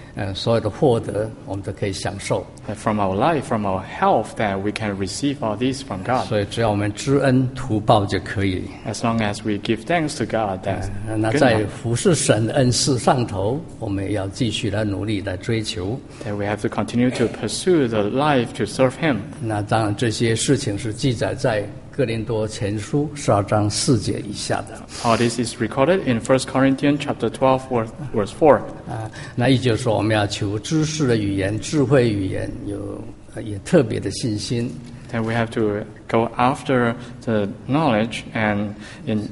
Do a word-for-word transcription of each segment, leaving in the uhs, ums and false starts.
呃所有的获得，我们都可以享受。 That from our life, from our health, that we can receive all these from God. 所以只要我们知恩图报就可以。 As long as we give thanks to God, that's 呃那 good 在 enough. 服侍神的恩赐上头，我们也要继续来努力来追求。 That we have to continue to pursue the life to serve Him. 那当然，这些事情是记载在哥林多前书十二章四节以下的。 All this is recorded in First Corinthians chapter twelve, verse four. 啊，那也就是说，我们要求知识的语言、智慧语言，有呃也特别的信心。 That we have to go after the knowledge and in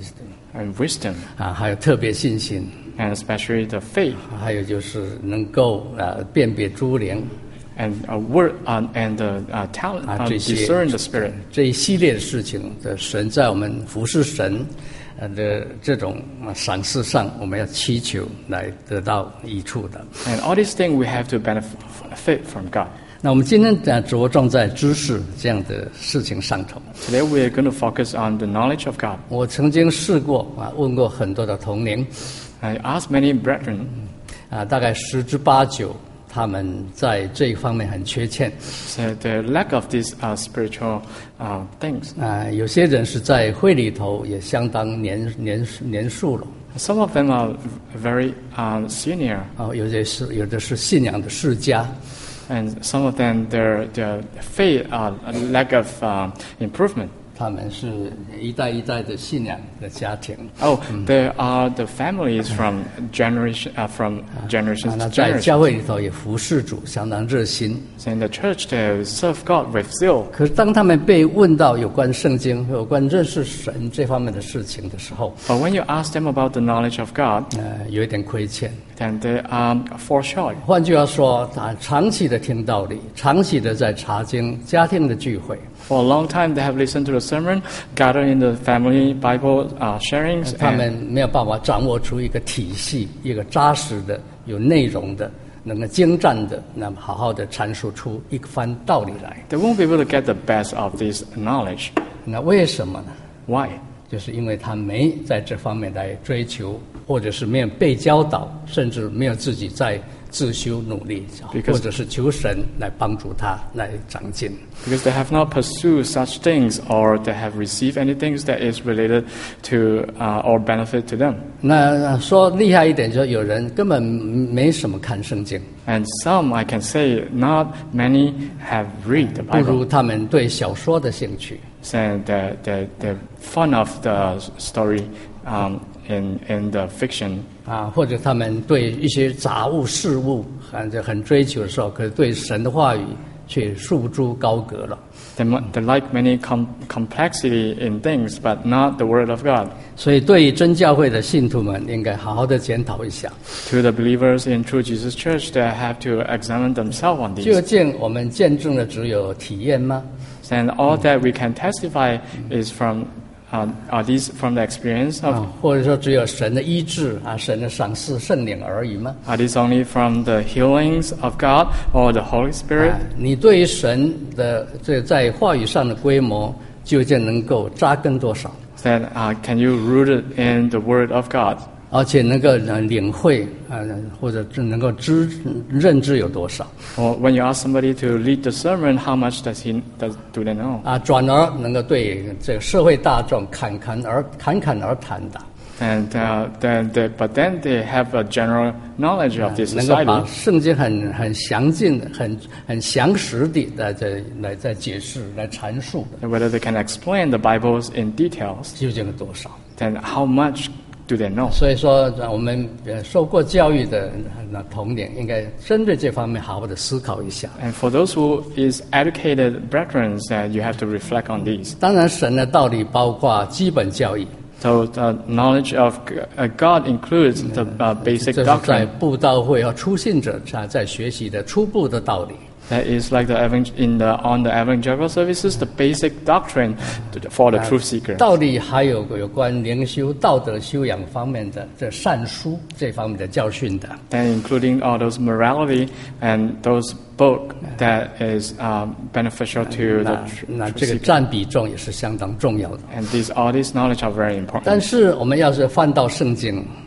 and wisdom, 啊，还有特别信心， and especially the faith 还有就是能够呃辨别诸灵 and a word uh, and the uh, talent 啊， uh, 这些 discern the spirit. 这一系列的事情的神在我们服侍神呃的这种呃赏赐上，我们要祈求来得到益处的。 And all these things we have to benefit from God. 那我们今天呃着重在知识这样的事情上头。 Today we are going to focus on the knowledge of God. 我曾经试过啊，问过很多的同龄 I asked many brethren, 啊，大概十之八九，他们在这一方面很缺欠 so the lack of these uh, spiritual uh, things. 啊。有些人是在会里头也相当年年年数了 Some of them are very uh, senior, 啊，有的是有的是信仰的世家 and some of them their their faith uh, lack of uh, improvement. 他们是一代一代的信仰的家庭 Oh, there are the families from generation uh, from 啊， generations 那 to 在 generations. 教会里头也服侍主，相当热心。 So in the church they serve God with zeal. 可是当他们被问到有关圣经、有关认识神这方面的事情的时候， But when you ask them about the knowledge of God, 呃，有一点亏欠。 then they are fall short. 换句话说，啊，长期的听道理，长期的在查经、家庭的聚会， For a long time, they have listened to the sermon, gathered in the family Bible uh, sharings, 他 and 们没有办法掌握出一个体系，一个扎实的、有内容的、能够精湛的，那么好好的阐述出一番道理来。 they won't be able to get the best of this knowledge. 那为什么呢？ Why? 就是因为他没在这方面来追求，或者是没有被教导，甚至没有自己在自修努力， Because- 或者是求神来帮助他来长进。 Because they have not pursued such things, or they have received anything that is related to uh, or benefit to them. 那说厉害一点，就是有人根本没什么看圣经， And some, I can say, not many have read the 不如 Bible. 他们对小说的兴趣。 So they're, they're, they're fond of the story um, in, in the fiction. 啊，或者他们对一些杂物事物很很追求的时候，可是对神的话语却束诸高阁了。 They, mu- they like many com- complexity in things, but not the Word of God. 所以，对于真教会的信徒们，应该好好的检讨一下， To the believers in True Jesus Church, they have to examine themselves on 究 these. 竟我们见证的只有体验吗？ And all that we can testify is from uh, are these from the experience of 啊，或者说只有神的医治啊，神的赏赐圣灵而已吗？ are these only from the healings of God or the Holy Spirit? 啊，你对于神的这在话语上的规模，究竟能够扎根多少？ Then uh, can you root it in the Word of God? 而且能够呃领会啊，或者是能够知认知有多少 Or when you ask somebody to lead the sermon, how much does he does do they know? 啊？转而能够对这个社会大众侃侃而侃侃而谈的， And uh, then they, but then they have a general knowledge of this 能够把 society. 圣经很很详尽的、很很详实的来在来在解释、来阐述的， And whether they can explain the Bibles in details, 究竟有多少？ then how much do they know? 所以说，呃我们呃受过教育的那同龄，应该针对这方面好好的思考一下。 And for those who is educated brethren, uh, you have to reflect on these. 当然，神的道理包括基本教义， So the knowledge of G- uh, God includes the uh, basic 这是在 doctrine. 布道会和初信者在在学习的初步的道理。 That is like the evang- in the on the evangelical services, the basic doctrine to the- for the truth seeker. 道理还有有关灵修、道德修养方面的这善书这方面的教训的。 And including all those morality and those book that is um, beneficial to 那 the tr- 那 truth 这个 seeker. 占比重也是相当重要的。 And these all these knowledge are very 但 important. 是我们要是翻到圣经，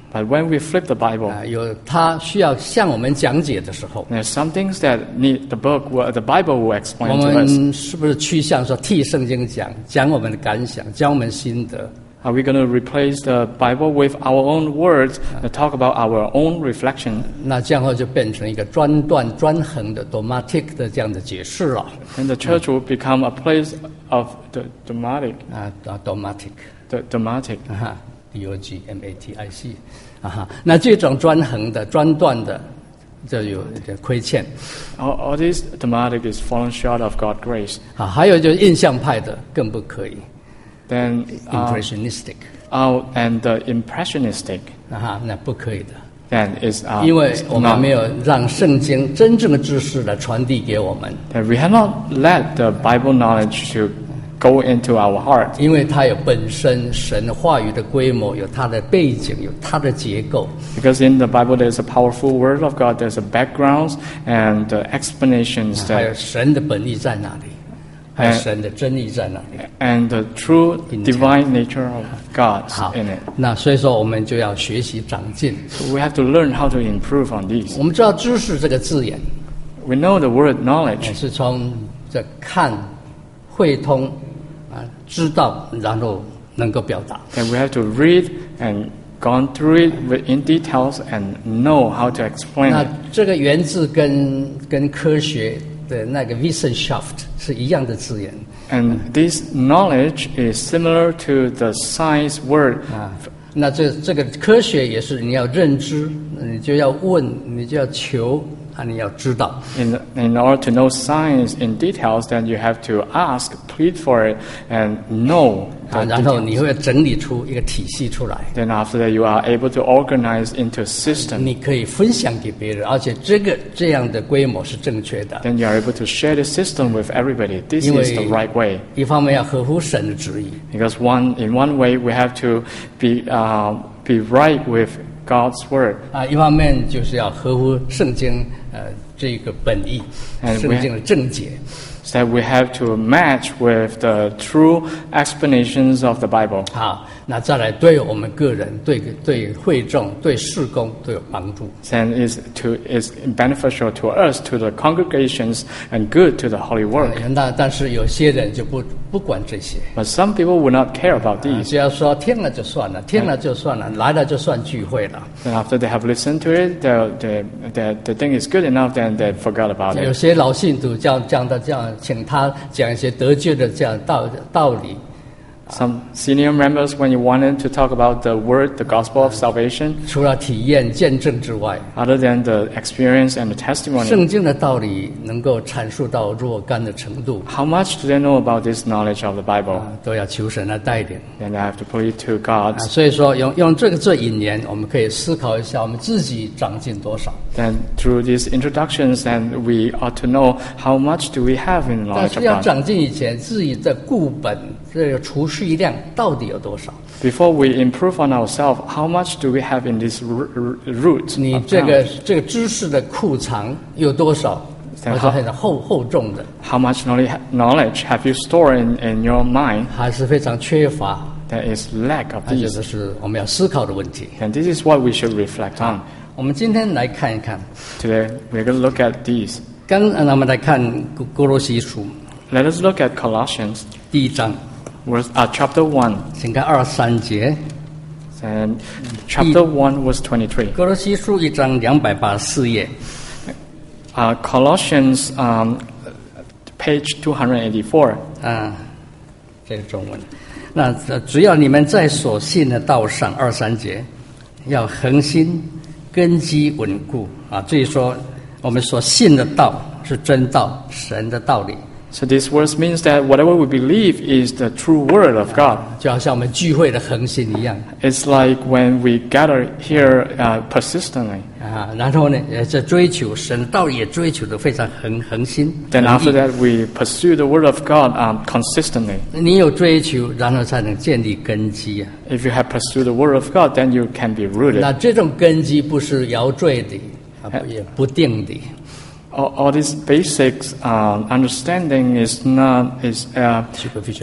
But when we flip the Bible, 啊，有他需要向我们讲解的时候， there's some things that need the book, will- the Bible will 我 explain to us. 们是不是趋向说替圣经讲，讲我们的感想，讲我们心得？ Are we going to replace the Bible with our own words and talk about our own reflection? 那这样后就变成一个专断专横的 dogmatic 的这样的解释了 And the church will become a place of the dogmatic, 啊啊 dogmatic the dogmatic. 啊哈 D O G M A T I C 啊哈，那这种专横的专断的就有一点亏欠 All, all this dogmatic is fallen short of God's grace. 啊，还有就是印象派的更不可以 Then, uh, impressionistic oh, and the impressionistic, 啊哈，那不可以的， then is uh, 因为 is 我们 not. 没有让圣经真正的知识来传递给我们， That we have not let the Bible knowledge to go into our heart. 因为它有本身神话语的规模，有它的背景，有它的结构。 Because in the Bible there's a powerful word of God, there's a backgrounds and the explanations 还有 that, 神的本意在哪里，还有神的真意在哪里。 and the true divine nature of God 好 in it. 那所以说我们就要学习长进。 So we have to learn how to improve on these. 我们知道知识这个字眼 We know the word knowledge 也是从这看、会通啊，知道，然后能够表达。 that we have to read and gone through it with- in details and know how to explain 那 it. 这个源自跟跟科学的那个 Wissenschaft 是一样的字眼 And this knowledge is similar to the science word. 啊。那这这个科学也是你要认知，你就要问，你就要求啊，你要知道。 In, in order to know science in details, then you have to ask, plead for it, and know 啊， the 然后你 details. 会整理出一个体系出来， Then after that, you are able to organize into a system. 你可以分享给别人，而且这个这样的规模是正确的。 Then you are able to share the system with everybody. This 因为 is the right way. 一方面要合乎神的旨意， Because one, in one way, we have to be, uh, be right with God's word. 啊，一方面就是要合乎圣经呃这个本意， And 圣经的正解。 So that we have to match with the true explanations of the Bible. 好，那再来对我们个人、对对会众、对事工都有帮助。 And is to is beneficial to us, to the congregations, and good to the holy work. 那但是有些人就不不管这些， But some people will not care about 啊 these. 只要说听了就算了，听了就算了，来了就算聚会了。 And after they have listened to it, the the the, the thing is good enough, then they forgot about 有 it. 些老信徒这样这样的这样，请他讲一些得救的这样道道理。 Some senior members, when you wanted to talk about the word, the gospel of salvation, 除了体验见证之外， other than the experience and the testimony, 圣经的道理能够阐述到若干的程度， how much do they know about this knowledge of the Bible? 啊，都要求神来带领。 Then they have to plead to God. 啊，所以说用用这个做引言，我们可以思考一下我们自己长进多少。 Then through these introductions, then we ought to know how much do we have in 但 knowledge 是 of 要 God. 长进以前，自己的固本这个储蓄量到底有多少？ Before we improve on ourselves, how much do we have in this r- r- root? 你 of 这个 God? 这个知识的库藏有多少？ 对而且很厚厚重的， How much knowledge knowledge have you stored in, in your mind 还是非常缺乏？ that is lack of 那这 these? 个是我们要思考的问题。 And this is what we should reflect on. 我们今天来看一看， Today, we're going to look at these. 刚呃那么来看哥哥罗西书 Let us look at Colossians, 第一章， verse, uh, chapter one. 请看二三节。 And chapter one, verse twenty-three. 哥罗西书一章两百八十四页， Uh, Colossians, um, page two hundred eighty-four. 啊，这是中文。那呃只要你们在所信的道上，二三节要恒心，根基稳固啊。至于说我们所信的道是真道，神的道理， So this verse means that whatever we believe is the true word of God. 就好像我们聚会的恒心一样 It's like when we gather here uh, persistently. 啊。然后呢，呃，在追求神的道理也追求的非常恒恒心。 Then 恒 after 毅 that, we pursue the word of God um, consistently. 你有追求，然后才能建立根基啊。 If you have pursued the word of God, then you can be rooted. 那这种根基不是摇坠的啊，不也不定的。 All, all these basics um, understanding is not is uh, superficial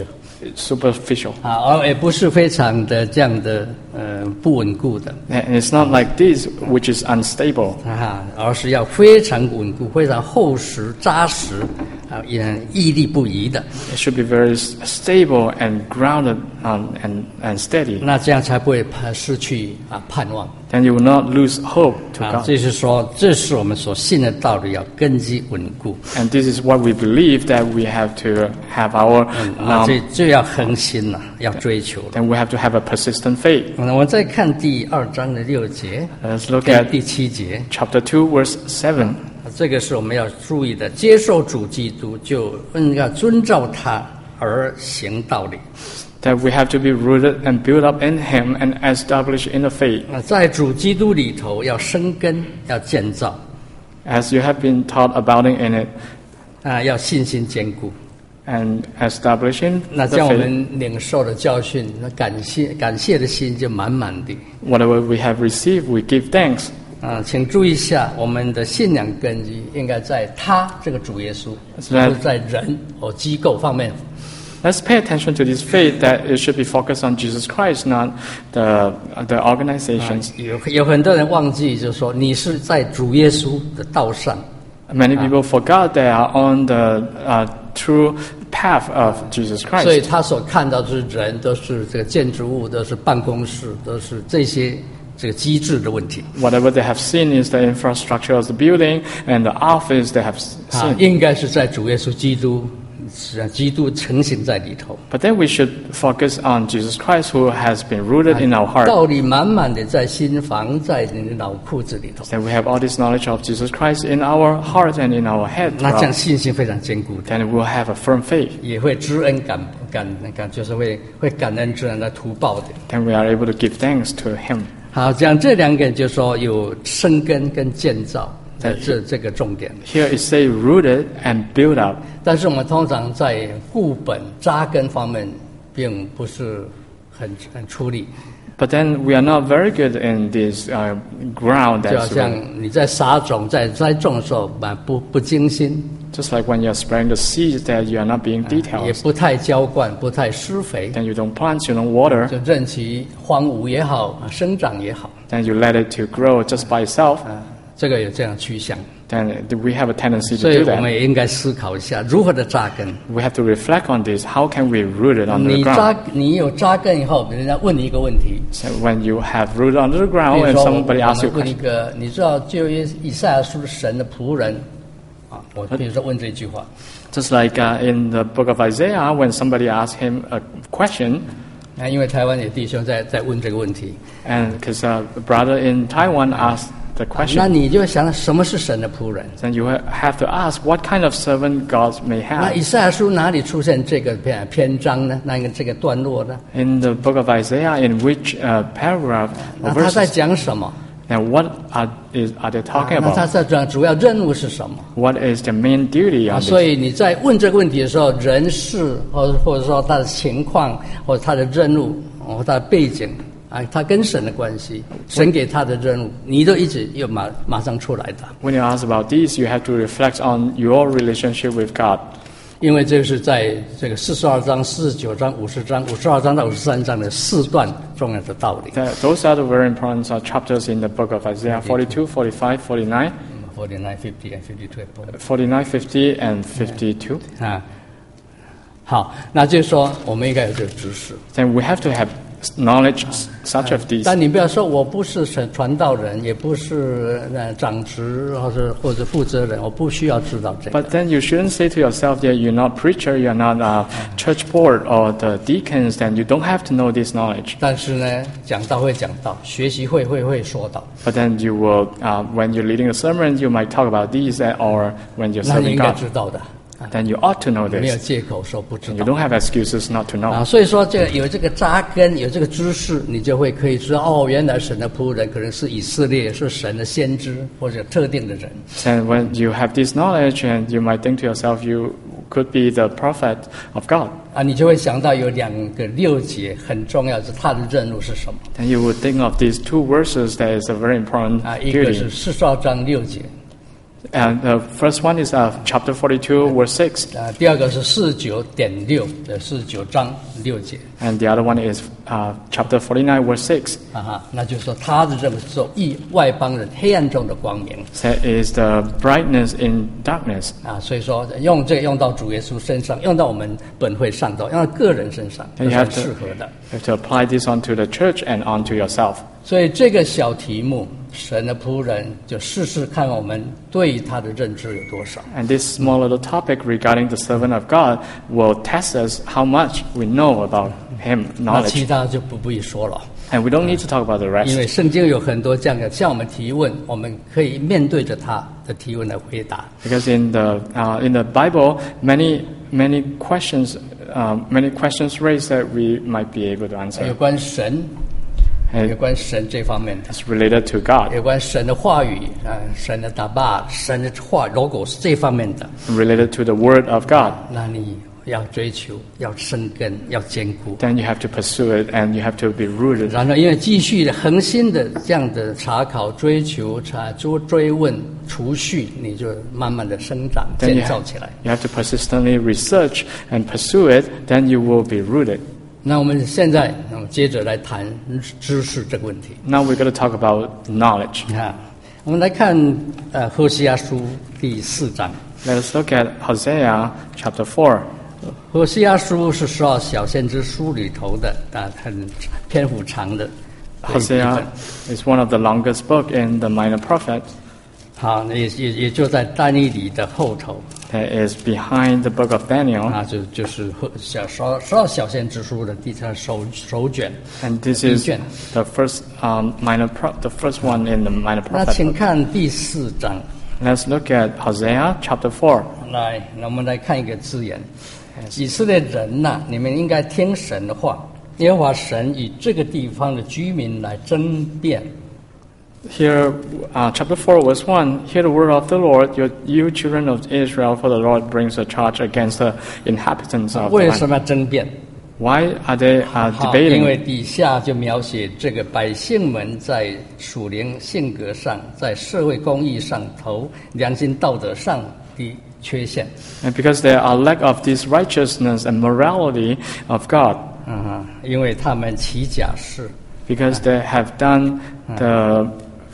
superficial. 啊，而也不是非常的这样的呃不稳固的 And it's not like this, which is unstable. 啊，而是要非常稳固、非常厚实、扎实啊，也屹立不移的。 It should be very s- stable and grounded um, and, and steady. 那这样才不会怕失去啊盼望 Then you will not lose hope to 啊。 God. 这是说，这是我们所信的道理，要根基稳固。 And this is what we believe, that we have to have our, 啊， um, 这这要恒心呐、要追求了。 then we have to have a persistent faith. 那我们再看第二章的六节 Let's look 跟 at 第七节。 chapter two, verse seven. 这个是我们要注意的，接受主基督就应该遵照他而行道理。 That we have to be rooted and built up in Him and established in the faith. 啊，在主基督里头要生根，要建造， As you have been taught abounding in it 啊，要信心坚固。 and establishing 那 the 这样我 faith. 们领受的教训，那感谢感谢的心就满满的。 Whatever we have received, we give thanks. 啊，请注意一下，我们的信仰根基应该在他这个主耶稣， 是啊不是在人或机构方面。 Let's pay attention to this faith, that it should be focused on Jesus Christ, not the the 啊 organizations. 有有很多人忘记，就是说你是在主耶稣的道上。 Many people forgot they are on the uh, true path of Jesus 所以 Christ. 他所看到的是人，都是这个建筑物，都是办公室，都是这些这个机制的问题 Whatever they have seen is the infrastructure of the building and the office they have s- 啊， seen. 应该是在主耶稣基督，是啊，基督成型在里头， But then we should focus on Jesus Christ, who has been rooted in our heart. 道理满满的在心房，在你的脑裤子里头， That we have all this knowledge of Jesus Christ in our heart and in our head. 那这样信心非常坚固的， Then we'll have a firm faith. 也会知恩感感感，就是会会感恩知恩来图报的。 Then we are able to give thanks to Him. 好，讲这两个就说有生根跟建造，在这这个重点。 Here it says rooted and built up. 但是我们通常在固本扎根方面，并不是很很出力。 But then we are not very good in this uh, ground 就好 that's 像 rooted. 你在撒种、在栽种的时候，蛮不不精心， Just like when you're spreading the seeds, that you are not being 也 detailed. 不太浇灌、不太施肥， Then you don't plant, you don't water. 就任其荒芜也好，生长也好， Then you let it to grow just by itself. 啊，这个有这样趋向。 Then we have a tendency to 所以 do 我们 that. 也应该思考一下，如何的扎根。 We have to reflect on this. How can we root it under 你 the 扎 ground? 你有扎根以后，人家问你一个问题， So when you have rooted under the 比 ground 如 and 说我 somebody 我 asks you 们 a 问一 question, 个，你知道旧约以赛亚书是神的仆人啊？我比如说问这句话， just like uh, in the book of Isaiah, when somebody asks him a question, 那因为台湾有弟兄在在问这个问题， and because a brother in Taiwan asked the 那 question, 你就想什么是神的仆人？ then you ha- have to ask what kind of servant God may 那 have. 以赛亚书哪里出现这个篇篇章呢？那个这个段落呢？ In the book of Isaiah, in which uh, paragraph 那 or 他在 verses, 讲什么？ and what are, is, are they talking 那他 about? 在讲主要任务是什么？ What is the main duty 啊， on 所 this? 以你在问这个问题的时候，人事或者或者说他的情况，或者他的任务，或他的背景啊，他跟神的关系，神给他的任务，你都一直又马马上出来的， When you ask about this, you have to reflect on your relationship with God. 因为这是在这个四十二章、四十九章、五十章、五十二章到五十三章的四段重要的道理。 That, those are the very important uh, chapters in the book of Isaiah, forty-two, forty-five, forty-nine, forty-nine, fifty, and fifty-two forty-nine, fifty, and fifty-two. 啊，好，那就是说我们应该有这个知识。 Then we have to have knowledge such of these. 但你不要说我不是传传道人，也不是呃长职或者或者负责人，我不需要知道这个。 But then you shouldn't say to yourself that you're not preacher, you're not a church board or the deacons, then you don't have to know this knowledge. 但是呢，讲道会讲道，学习会会会说道， But then you will, uh, when you're leading a sermon, you might talk about these, uh, or when you're 那你 serving 应该 God, 知道的， then you ought to know 没有 this. 借口说不知 You 道 don't have excuses not to know. 啊。所以说，这个有这个扎根，有这个知识，你就会可以知道哦，原来神的仆人可能是以色列，是神的先知或者特定的人。 And when you have this knowledge, and you might think to yourself, you could be the prophet of God. 啊，你就会想到有两个六节很重要，是他的任务是什么 Then you would think of these two verses that is a very important 啊？一个 duty. 是四十二章六节， And the first one is uh, chapter forty-two, verse six. 呃，第二个是四十九点六的四十九章六节。 And the other one is uh, chapter forty-nine, verse six. 啊哈，那就是说他的这个做异外邦人黑暗中的光明 That is the brightness in darkness. 啊，所以说用这个用到主耶稣身上，用到我们本会上头，用到个人身上， And 都 you 是 have 很 to, 适合的。 you have to apply this onto the church and onto yourself. 所以这个小题目，神的仆人就试试看我们对他的认知有多少。 And this small little topic regarding the servant of God will test us how much we know about him, 那其 knowledge. 他就不必说了， And we don't need to talk about the 因 rest. 为圣经有很多这样的向我们提问，我们可以面对着他的提问来回答。 Because in the uh, in the Bible, many many questions uh, many questions raised that we might be able to 有 answer. 关神，有 And 关神这方面的。 it's related to God, 有关神的话语啊、神的打霸、神的话 logos 这方面的， related to the Word of God. 那你要追求，要生根，要坚固。 Then you have to pursue it, and you have to be rooted. 然后，因为继续的恒心的这样的查考、追求、查追追问、储蓄，你就慢慢的生长、 Then 建 you 造 have, 起来。 you have to persistently research and pursue it. Then you will be rooted. 那我们现在，我们接着来谈知识这个问题 Now we're going to talk about knowledge. 啊。我们来看呃，何西阿书第四章。 Let us look at Hosea chapter four. 何西阿书是十二小先知书里头的啊，很篇幅长的一本。 Hosea is one of the longest book in the Minor Prophets. 好，也也也就在但以理的后头 That is behind the book of Daniel. 啊，就就是小十二十二小先知书的第三首首卷。 And this 第一 is 卷。 the first um, minor pro- the first one in the Minor 那 Prophets. 请看第四章， Let's look at Hosea chapter four. 来，那我们来看一个字眼：以色列人呐、你们应该听神的话。耶和华神与这个地方的居民来争辩。 Here, uh, chapter four, verse one. Hear the word of the Lord, you, you children of Israel, for the Lord brings a charge against the inhabitants of the 为什 land. 么要争辩？ Why are they uh, 好，因为 debating? 底下就描写这个百姓们在属灵性格上、在社会公义上头、良心道德上的缺陷。 And because there are lack of this righteousness and morality of God, 嗯哼，因为他们起假誓， because they have done the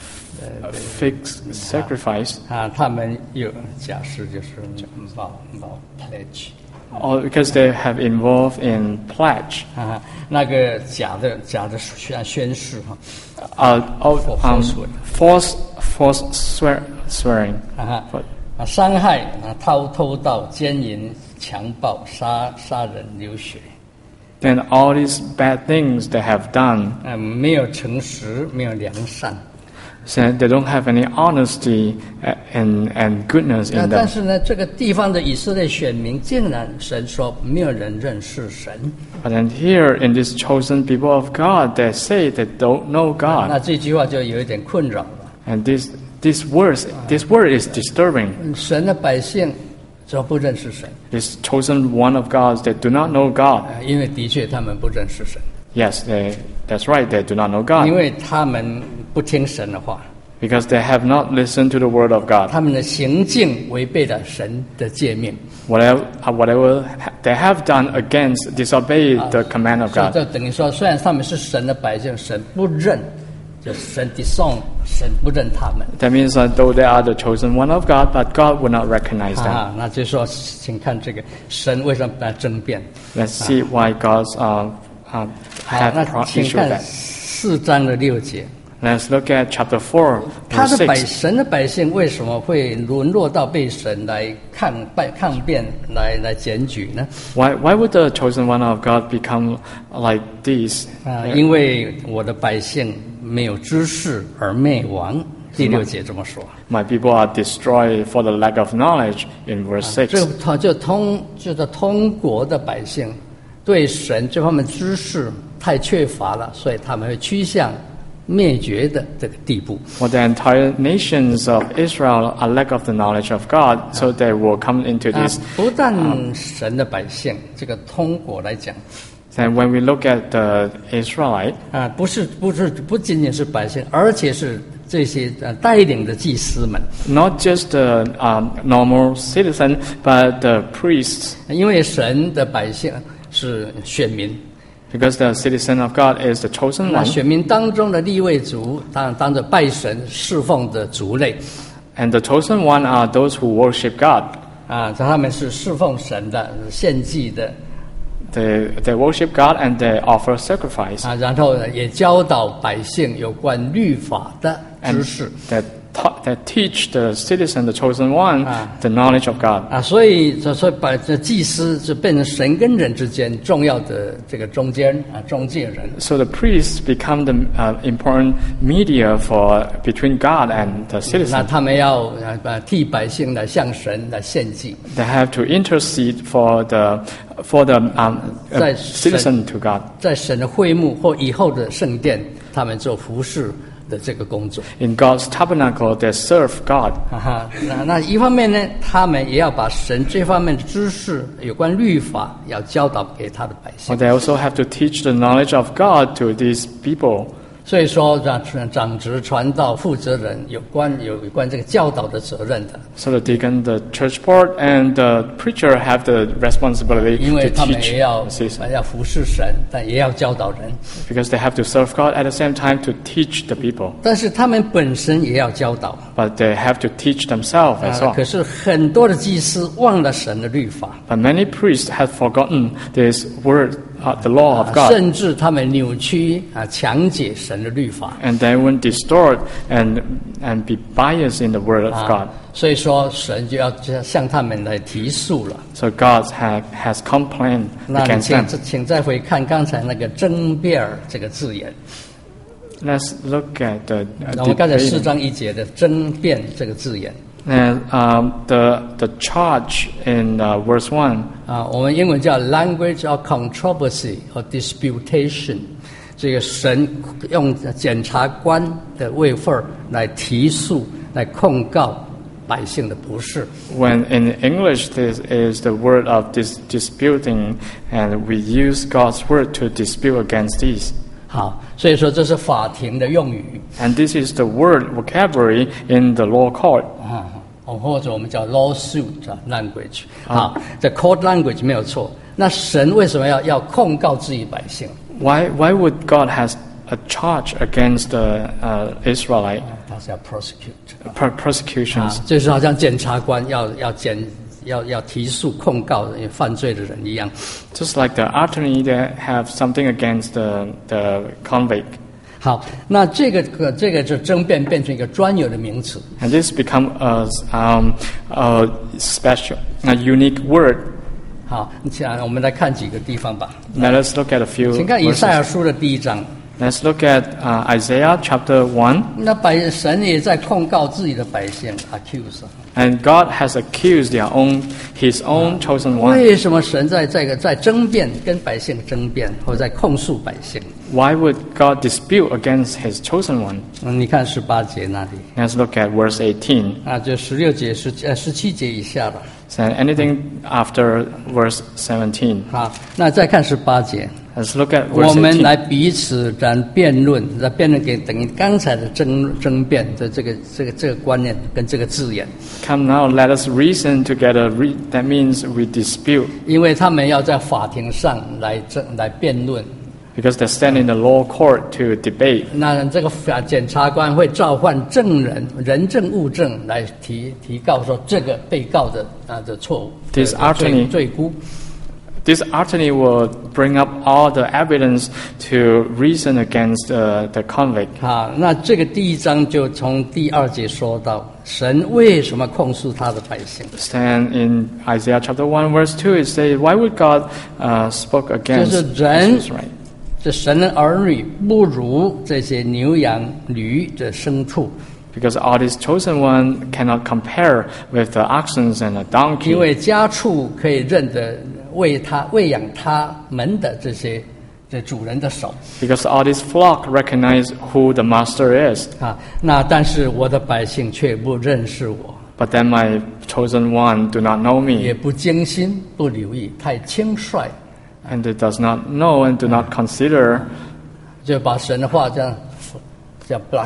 fixed sacrifice, 啊，他们有假誓就是保保 pledge， or because they have involved in pledge, 啊，那个假的假的宣宣誓哈， uh, oh, um, Falsehood. false false swear, swearing. 啊哈，啊伤害啊偷偷盗奸淫强暴杀杀人流血， Then all these bad things they have done, 啊没有诚实，没有良善。 so they don't have any honesty and and goodness 那 in 但 them. 是呢，这个地方的以色列选民竟然神说没有人认识神， But then here in this chosen people of God, they say they don't know 那 God, 这句话就有一点困扰了。 and this this words this word is disturbing. 神的百姓说不认识神， This chosen one of God, they do not know God. 啊，因为的确他们不认识神， Yes, they that's right, they do not know 因 God 为他们不听神的话， because they have not listened to the word of God. 他们的行径违背了神的诫命， Whatever uh, whatever ha- they have done against disobey the command of 所以 God. 就等于说，虽然他们是神的百姓，神不认，就神 disown， 神不认他们。 That means that though they are the chosen one of God, but God will not recognize them. 啊，那就说，请看这个神为什么来争辩？ Let's see why God's uh, uh, 好， have 那 pro- 请 issue 看 that. 四章的六节。 Let's look at chapter four, 他 verse 的百 six. 神的百姓为什么会沦落到被神来抗败抗辩来来检举呢？ Why why would the chosen one of God become like this? 啊，因为我的百姓没有知识而灭亡。第六节这么说。 My people are destroyed for the lack of knowledge in verse 这 six. 他就通就是通国的百姓对神这方面知识太缺乏了，所以他们会趋向灭绝的这个地步。 For the entire nations of Israel are lack of the knowledge of God, so they will come into 啊 this. 不但神的百姓，这个通国来讲。 And when we look at the Israelite, 啊，不是不是不仅仅是百姓，而且是这些呃带领的祭司们， Not just the um, normal citizen, but the priests. 因为神的百姓是选民， Because the citizen of God is the chosen 那 one. 选民当中的利未族，当当着拜神侍奉的族类 And the chosen one are those who worship God. 啊，他们是侍奉神的、献祭的 They, they worship God and they offer sacrifice. 啊，然后呢也教导百姓有关律法的知 And 识 that, ta- that teach the citizen, the chosen one, Ah. the knowledge of God. 啊，所以这所以把这祭司就变成神跟人之间重要的这个中间啊中介人。 So the priests become the uh, important media for between God and the 那 citizen. 他们要呃呃替百姓来向神来献祭， They have to intercede for the for the um, uh, 在 citizen to God. 在神的会幕或以后的圣殿，他们做服侍的这个工作。 In God's tabernacle, they serve God. 哈哈，那那一方面呢，他们也要把神这方面的知识，有关律法，要教导给他的百姓 But。they also have to teach the knowledge of God to these people. 所以说，长长职、传道、负责人有关有有关这个教导的责任的， So the deacon, the church board, and the preacher have the responsibility 因为 to 他们 teach 也要 the citizen. 要服侍神，但也要教导人。 Because they have to serve God at the same time to teach the people. 但是他们本身也要教导。 But they have to teach themselves as 啊， well. 可是很多的祭司忘了神的律法， But many priests have forgotten this word, uh, the law of 啊 God. 甚至他们扭曲啊强解神的律法。 And they won't distort and, and be biased in the word of 啊 God. 所以说神就要向他们来提诉了。 So God ha- has complained 那你 against 请 them. 请再回看刚才那个争辩这个字眼， Let's look at the 我们刚才 uh, 四 debating. 章一节的争辩这个字眼 And um, the the charge in uh, verse one, 啊，我们英文叫 language of controversy 和 disputation。这个神用检察官的位份儿来提诉、来控告百姓的不是。 when in English this is the word of dis- disputing, and we use God's word to dispute against these. 好，所以说这是法庭的用语 And this is the word vocabulary in the law court. 啊，哦，或者我们叫 lawsuit language 啊，这 court language 没有错。那神为什么要要控告自己百姓？ Why why would God has a charge against the uh, Israelite 他是要 prosecute per- 啊， persecutions? 就是好像检察官要要检要要提诉控告犯罪的人一样。 Just like the attorney, they have something against the the convict. 好，那这个个这个就争辩变成一个专有的名词。 And this become a, um, a special, a unique word. 好，你想我们来看几个地方吧。 Now let's look at a few 请看以赛亚 verses. 书的第一章。 Let's look at uh, Isaiah chapter one. 那百神也在控告自己的百姓 ，accuse。 And God has accused their own, His own chosen one. 为什么神在这个在争辩跟百姓争辩，或者在控诉百姓？ Why would God dispute against His chosen one? 嗯，你看十八节那里 Let's look at verse eighteen. 啊，就十六节、十呃十七节以下吧。 So anything after verse seventeen. 好，那再看十八节， Let's look at 我 verse 们 eighteen. 来彼此来辩论，来辩论给等于刚才的争争辩的这个这个这个观念跟这个字眼， Come now, let us reason together. Re- that means we dispute, 因为他们要在法庭上来争来辩论。 because they stand in the law court to debate. 那这个法检察官会召唤证人、人证物证来提提告说这个被告的啊的错误， This 的罪 attorney- 罪估。 This attorney will bring up all the evidence to reason against uh, the convict. 好，那这个第一章就从第二节说到，神为什么控诉他的百姓？ Stand in Isaiah chapter one, verse two. It says, "Why would God uh, spoke against 就是人 Israel?" 这神的儿女不如这些牛羊驴的牲畜， Because all these chosen one cannot compare with the oxen and the 因 donkey. 为家畜可以认得喂他喂养他们的这些这主人的手 Because all this flock recognize who the master is. 啊。那但是我的百姓却不认识我， But then my chosen one do not know 也 me, 不精心不留意，太轻率， and it does not know and do not consider. 就把神的话这样叫 blush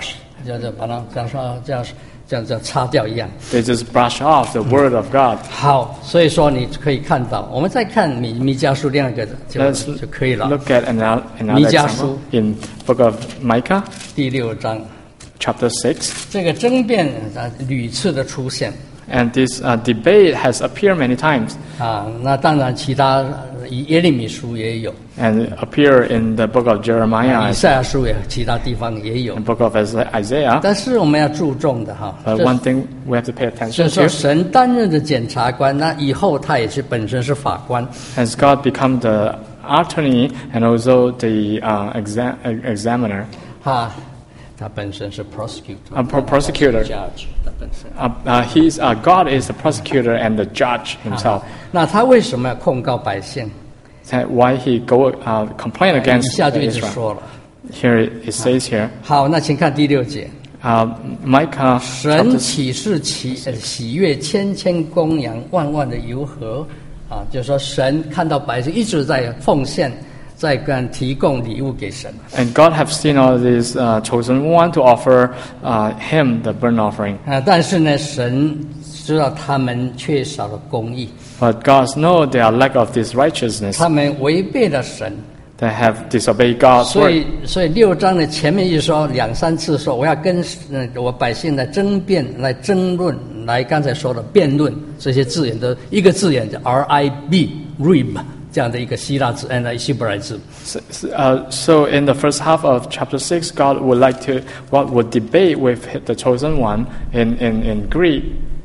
就就把它这样说这样这样这样擦掉一样。 They just brush off the word of God. 好，所以说你可以看到，我们再看米米迦书另外一个就 Let's 就可以了。 look at another, another 弥迦 example 书 in book of Micah, 第六章， chapter six. 这个争辩啊屡次的出现 And this uh, debate has appeared many times 啊，那当然其他呃耶利米书也有， and appear in the book of 以 Jeremiah 赛亚书也其他地方也有 and，book of Isaiah. 但是我们要注重的哈， But 这 one thing we have to pay 就 attention 是说 to, 神担任的检察官，那以后他也是本身是法官。 has God become the attorney and also the uh, exam, examiner, 哈，他本身是 prosecutor， a pro- prosecutor. judge，他本身。 Uh, uh, he's, uh, God is the prosecutor and the judge himself. 那他为什么要控告百姓？ So why he go uh, complain 以 against 下就一直 Israel? 说了。 Here it says here, 好，那请看第六节， uh, Micah 神 chapter 岂是喜呃喜悦千千公羊，万万的油和啊？就是说，神看到百姓一直在奉献，在跟提供礼物给神。 And God have seen all these uh, chosen one to offer uh, him the burnt offering. 啊，但是呢，神知道他们缺少了公义， But God knows their lack of this righteousness. 他们违背了神， They have disobeyed God's 所 word. 以，所以六章的前面一说两三次说，我要跟呃我百姓来争辩、来争论、来刚才说的辩论这些字眼的一个字眼叫 R I B rib 这样的一个希腊字，呃希伯来字。 So, uh, so in the first half of chapter six, God would like to, what would debate with the chosen one in, in, in Greek.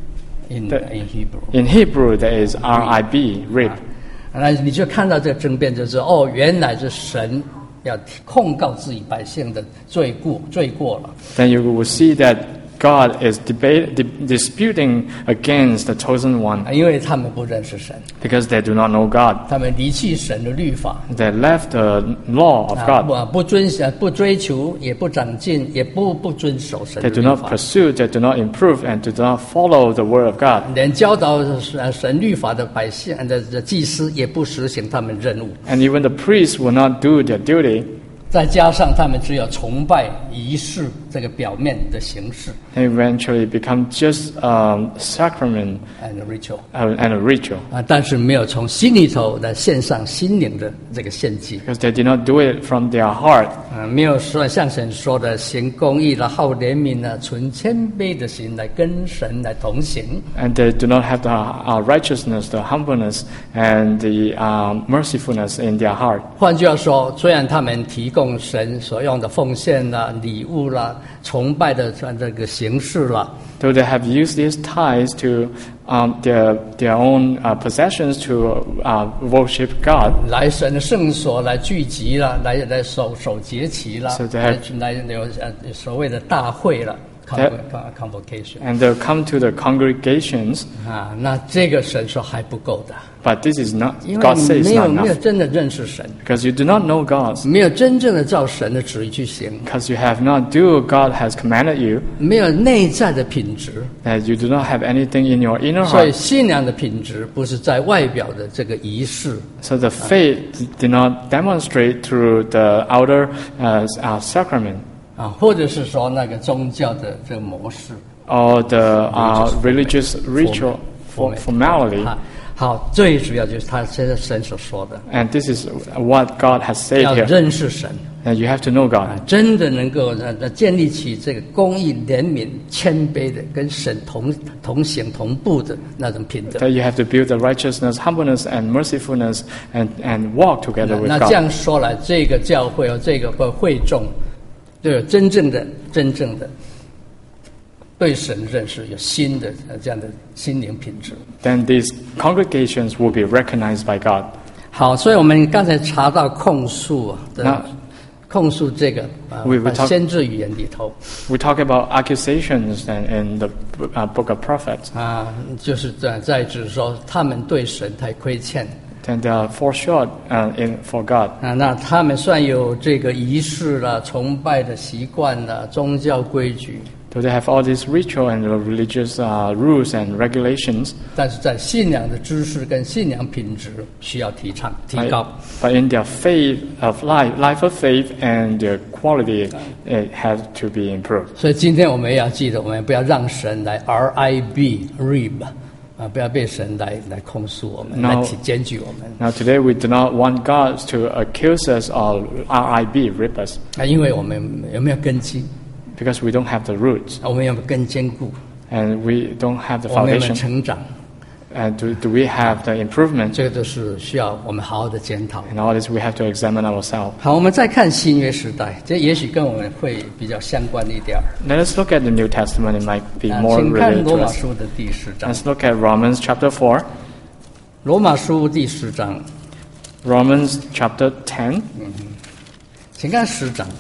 In The- in Hebrew， In Hebrew, there is R I B, rib. 那你就看到这个争辩，就是哦，原来是神要控告自己百姓的罪过罪过了。 Then you will see that God is debate, di- disputing against the chosen one 因为他们不认识神， because they do not know God. 他们离弃神的律法， They left the law of 啊，不 God. 不遵呃不追求，也不长进，也不不遵守神的 They do 律 not 法， pursue, they do not improve, and do not follow the word of God. 连教导呃神律法的百姓呃的的祭司也不实行他们任务， And even the priests will not do their duty. 再加上他们只有崇拜仪式这个表面的形式 They eventually become just um, sacrament and ritual and and a ritual 啊，但是没有从心里头来献上心灵的这个献祭。 because they did not do it from their heart. 啊，没有说像神说的行公义了、好怜悯了、存谦卑的心来跟神来同行。 And they do not have the uh, righteousness, the humbleness, and the um, mercifulness in their heart. 换句话说，虽然他们提供神所用的奉献啦、礼物啦、崇拜的这个形式啦， Though they have used these tithes to um, their their own uh, possessions to uh, worship God, 来神的圣所来聚集了，来来守守节期了 So，they 来 have- 来有呃所谓的大会了 That- ，convocation and they come to the congregations, 啊，那这个神说还不够的， but this is not, 因为 God 你 says 没有 not 没有 enough. 真的认识神。 Because you do not know God, 没有真正的照神的旨意去行， because you have not do God has commanded you, 没有内在的品质， that you do not have anything in your inner 所以 heart. 信仰的品质不是在外表的这个仪式， So the faith did not demonstrate through the outer uh, uh, sacrament 啊，或者是说那个宗教的这个模式 or the uh, religious ritual for, formality. 啊。好，最主要就是他现在神所说的， And this is what God has said 要 here. 认识神 And you have to know 啊 God.， 真的能够呃呃建立起这个公义、怜悯、谦卑的，跟神同同行同步的那种品德。 That you have to build the righteousness, humbleness, and mercifulness, and, and walk together 那 with 这 God. 样说来，这个教会和这个会众，就有真正的、真正的对神认识，有新的呃这样的心灵品质。 Then these congregations will be recognized by God. 好，所以我们刚才查到控诉啊的那控诉这个啊 We- we talk- 先知语言里头 We talk about accusations and in the uh, book of prophets. 啊，就是在在指说他们对神太亏欠 Then they are fall short uh, in, for God. 啊。那他们虽然有这个仪式啦、崇拜的习惯啦、宗教规矩 Though they have all these ritual and religious uh, rules and regulations, 但是在信仰的知识跟信仰品质需要提倡提 but, 高。 but in their faith of life, life of faith and their quality, it has to be improved. 所以今天我们也要记得，我们不要让神来 R I B rib 啊，不要被神来来控诉我们， No. 来提检举我们 Now today we do not want God to accuse us or R I B, rip us, 啊，因为我们有没有根基， because we don't have the roots 我们有没有更坚固， and we don't have the 我们有没有 foundation. 成长， And do, do we have the improvement? 这个都是需要我们好好的检讨。 And all this we have to examine ourselves. 好，我们再看新约时代，这也许跟我们会比较相关一点儿。 Let us look at the New Testament. It might be 啊 more 请看 related 罗 to 马 us. 书的第十章。 Let's look at Romans chapter four. 罗马书第十章， Romans chapter ten. 请看十章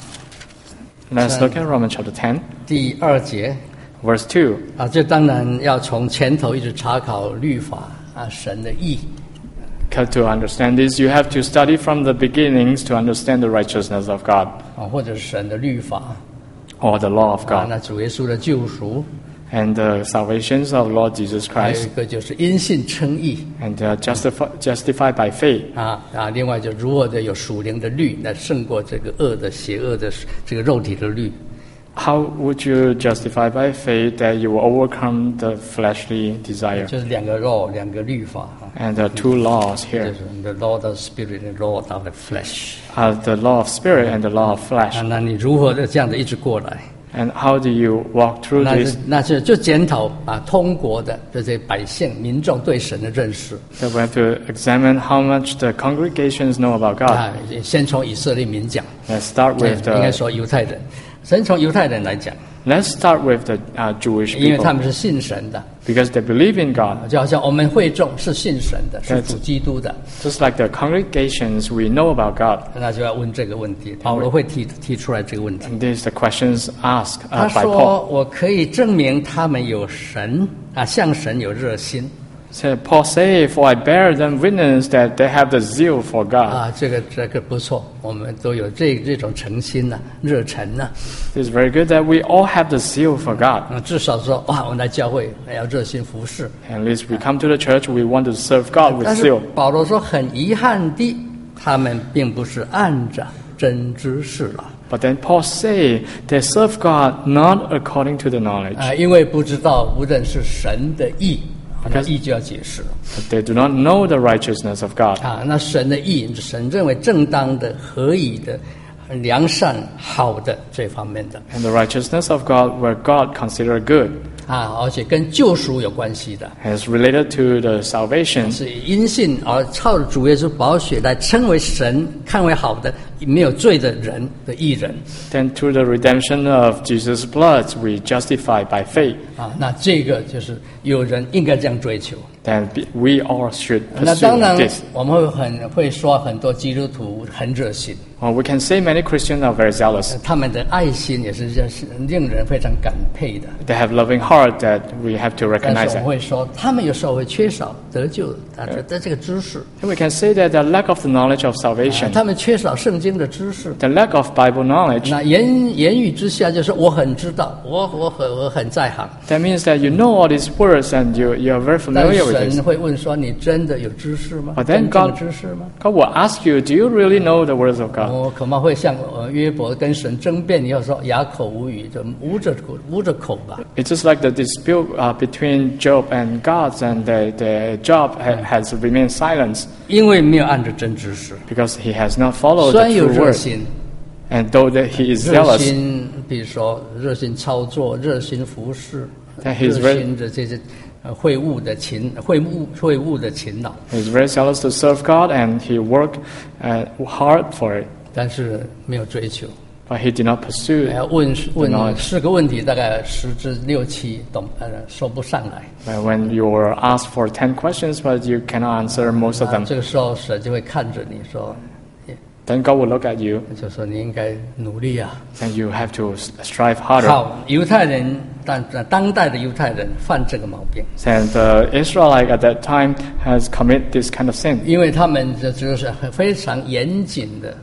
Let's look at Romans chapter ten, 第二节 verse two. 啊，这当然要从前头一直查考律法啊，神的义 Because to understand this, you have to study from the beginnings to understand the righteousness of God 啊，或者是神的律法 or the law of 啊， God 那主耶稣的救赎， and the salvations of Lord Jesus 还有 Christ 一个就是因信称义 and uh, justify, justified by faith. 啊啊，另外就如何的有属灵的律来胜过这个恶的邪恶的这个肉体的律。 How would you justify by faith that you will overcome the fleshly desire? 就是两个 law， 两个律法啊， And there are two laws 就 here, 是 the law of the spirit and the law of the flesh。 uh, the law of spirit and the law of 啊， flesh. 那你如何的这样的一直过来？ And how do you walk through 那 this? 是那是就检讨啊，通国的这些百姓民众对神的认识 That we have to examine how much the congregations know about God. 啊，先从以色列民讲， Let's start 对 with 应该 the 说犹太人，先从犹太人来讲， let's start with the uh, Jewish 因为他 people 们是信神的， because they believe in God. 就好像我们会众是信神的，是对主基督的， Just like the congregations, we know about God. 那就要问这个问题。保罗会提提出来这个问题。 And these are the questions asked 他 uh, by 说 Paul.：“ 我可以证明他们有神啊，向神有热心 So Paul say, "For I bear them witness that they have the zeal for God." 啊，这个这个不错，我们都有这这种诚心呐、热忱呐、 It's very good that we all have the zeal for God. 啊，至少说哇，我们来教会要热心服侍。 At least we come to the church, we want to serve God with 但是 zeal. 保罗说，很遗憾的，他们并不是按着真知识了 But then Paul say they serve God not according to the knowledge. 啊，因为不知道无论是神的义，啊那义就要解释了 But they do not know the righteousness of God. 啊。那神的义，神认为正当的、合宜的、良善、好的这方面的 And the righteousness of God, where God consider good, 啊，而且跟救赎有关系的， is related to the salvation. 是因信而靠着主耶稣宝血来称为神看为好的、没有罪的人的义人 Then through the redemption of Jesus' blood, we justify by faith. 啊。那这个就是有人应该这样追求。 Then be- we all should 那 pursue 当然 this. 我们会很会说很多基督徒很热心， Well, we can say many Christians are very zealous. 他们的爱心也是让是令人非常感佩的。 They have loving heart that we have to 但 recognize 是我 that. 会说，他们有时候会缺少得救啊这的这个知识， And we can say that the lack of the knowledge of 啊 salvation, 他们缺少圣经的知识。 the lack of Bible knowledge, 那言言语之下就是我很知道，我我很我很在行。 that means that you know all these words and you, you are very 但 familiar with 神 this. 会问说：“你真的有知识吗？ But 真 then 正的 God- 知识吗 God will ask you, do you really know the words of？” God? 我恐怕会像呃约伯跟神争辩，你要说哑口无语，就捂着口捂着口吧。 It's just like the dispute uh, between Job and God, and the, the Job ha- has remained silent 因为没有按着真知识， because he has not followed 虽 the 然有 true 热 word. 心， And though that he is 热 zealous, 心，比如说热心操作、热心服侍、 That he is 热 very- 心的这些呃会务的勤会务会务的勤劳， he is very zealous to serve God, and he worked uh, hard for it. 但是没有追求。 But he did not pursue 还要问 the 问 knowledge. 四个问题，大概十至六七懂呃说不上来。 But when you were asked for ten questions, but you cannot answer most of 啊 them, 这个时候神就会看着你说， then God will look at you 就说你应该努力啊。 and you have to s- strive harder. 好，犹太人当当代的犹太人犯这个毛病， And the Israelite at that time has committed this kind of sin 因为他们这就是很非常严谨的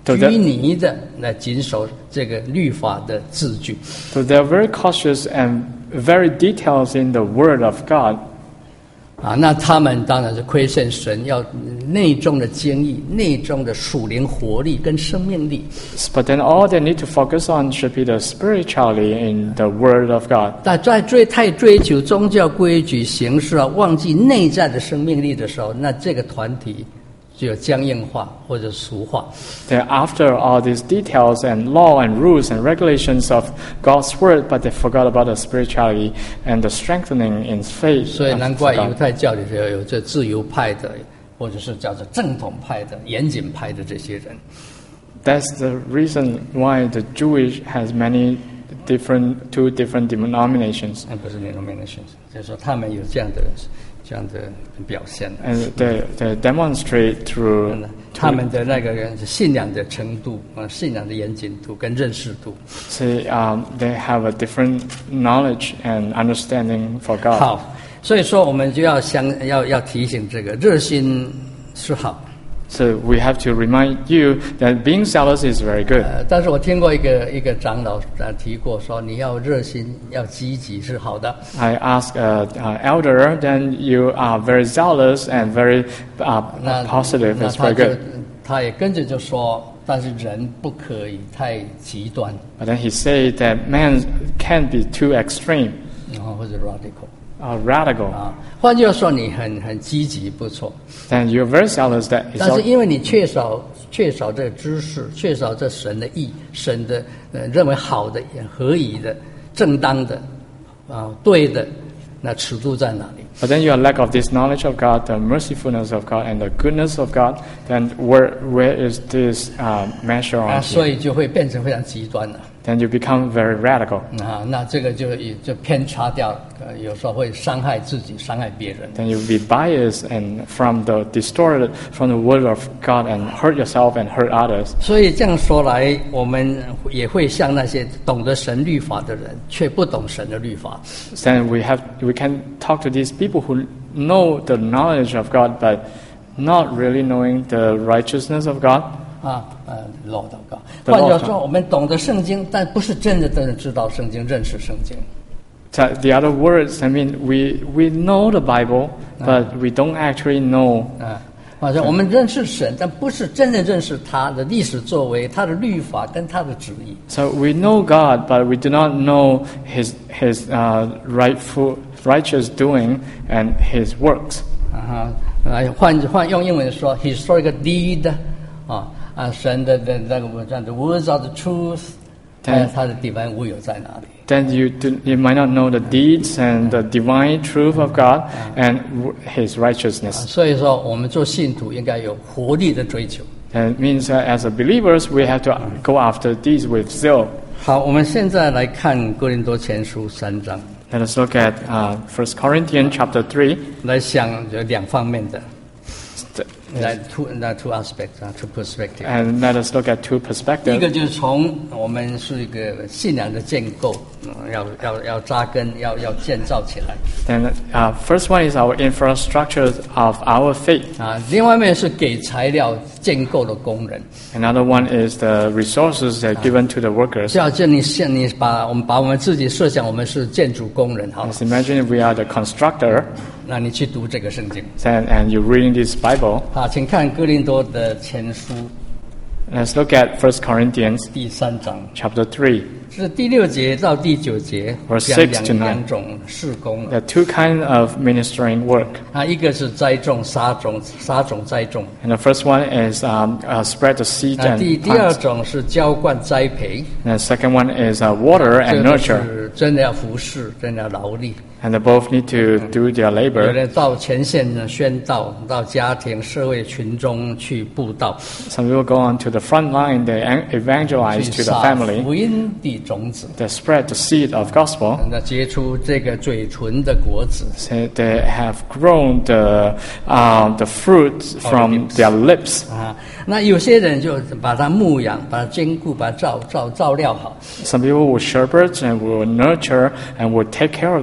So that- 拘泥的来谨守这个律法的字句。 So they are very cautious and very detailed in the Word of God. 啊，那他们当然是亏欠神，要内中的坚毅、内中的属灵活力跟生命力。 But then all they need to focus on should be the spirituality in the Word of God. 但在追太追求宗教规矩形式啊，忘记内在的生命力的时候，那这个团体就有僵硬化或者俗化。 They're after all these details and law and rules and regulations of God's Word, but they forgot about the spirituality and the strengthening in faith. 所以 of 难怪 God. 犹太教里头有这自由派的，或者是叫做正统派的、严谨派的这些人。 That's the reason why the Jewish has many different, two different denominations. 那不是 denomination， 就是说他们有这样的这样的表现。 And they, they demonstrate through 他们的那个信仰的程度啊，信仰的严谨度跟认识度。 See, um, they have a different knowledge and understanding for God. 好，所以说我们就要相要要提醒这个热心是好。 So we have to remind you that being zealous is very good. 呃，但是我听过一个一个长老呃提过说，你要热心要积极是好的。 I ask a, a elder, then you are very zealous and very uh, 那 positive. 那 It's 他 very 就 good. 他也跟着就说，但是人不可以太极端， But then he said that man can't be too extreme 然后或者 radical or radical. 啊。换句话说，你很很积极不错， Then you're very zealous that it's 但是 all, 因为你缺少缺少这个知识，缺少这神的意，神的呃认为好的、合宜的、正当的啊对的，那尺度在哪里？ but then you are lack of this knowledge of God, the mercifulness of God, and the goodness of God. Then where where is this uh, measure 啊， on 所 here? 以就会变成非常极端了。 Then you become very radical. 啊，那这个就也就偏差掉，呃，有时候会伤害自己，伤害别人。 Then you'll be biased and from the distorted from the word of God and hurt yourself and hurt others. 所以这样说来，我们也会像那些懂得神律法的人，却不懂神的律法。 Then we have we can talk to these people who know the knowledge of God but not really knowing the righteousness of God. 啊，呃，漏祷告。 The 换句话 law 说，我们懂得圣经，但不是真的真的知道圣经、认识圣经。 So the other words, I mean, we we know the Bible, but we don't actually know. 啊，好像我们认识神，但不是真的认识他的历史作为、他的律法跟他的旨意。 So we know God, but we do not know His His uh, rightful righteous doing and His works. 啊哈，来换换用英文说 historical deed 啊啊，神的的那个这样的 words of the truth， 还有他的 divine will 在哪里？ Then you do, you might not know the deeds and the divine truth of God and w- His 啊 righteousness. 所以说，我们做信徒应该有活力的追求。 And it means that as a believers, we have to go after these with zeal. 好，我们现在来看哥林多前书三章， Let us look at uh, First Corinthians chapter three. 来想有两方面的， St- 来 two 那 two aspects 啊 two perspective。 And let us look at two 第一个 perspectives. 就是从我们是一个信仰的建构，嗯要要要扎根，要要建造起来 Then uh, first one is our infrastructure of our faith. 啊。另外一面是给材料建构的工人， Another one is the resources that are given to the workers. 就好像你现你把我们把我们自己设想我们是建筑工人，好了， Let's imagine if we are the constructor 那你去读这个圣经。 and, and you're reading this Bible. 好，请看哥林多的前书 Let's look at First Corinthians 第三章。 chapter three. 是第六节到第九节 Verse 讲 six 两 to nine 两种事工 There are two kinds of ministering work. 啊，一个是栽种、撒种、撒种栽种 And the first one is um, uh, spread the seed 啊， and 第第二 plant. 种是浇灌栽培， And the second one is uh, water 这 and 个 nurture. 是真的要服侍，真的要劳力。 And they both need to do their 有 labor. 人到前线呢宣道，到家庭、社会群中去布道， Some people go on to the front line, they an- 去 evangelize to the 撒 family, 福音的种子， they spread the seed of gospel. 那结出这个嘴唇的果子。 So they have grown the, uh, the fruit from lips. their lips. 啊，那有些人就把它牧养，把它兼顾，把它照照照料好 Some people will shepherd and will nurture and will take care of them. 啊。